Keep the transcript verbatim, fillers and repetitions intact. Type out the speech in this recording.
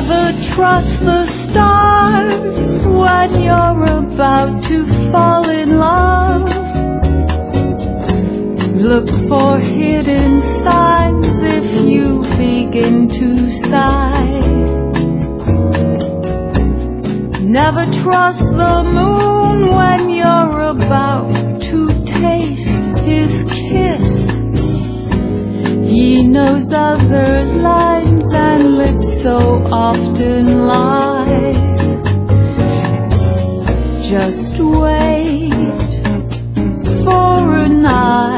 Never trust the stars when you're about to fall in love. Look for hidden signs if you begin to sigh. Never trust the moon when you're about to taste his kiss. He knows other lines and lips so often lie. Just wait for a night.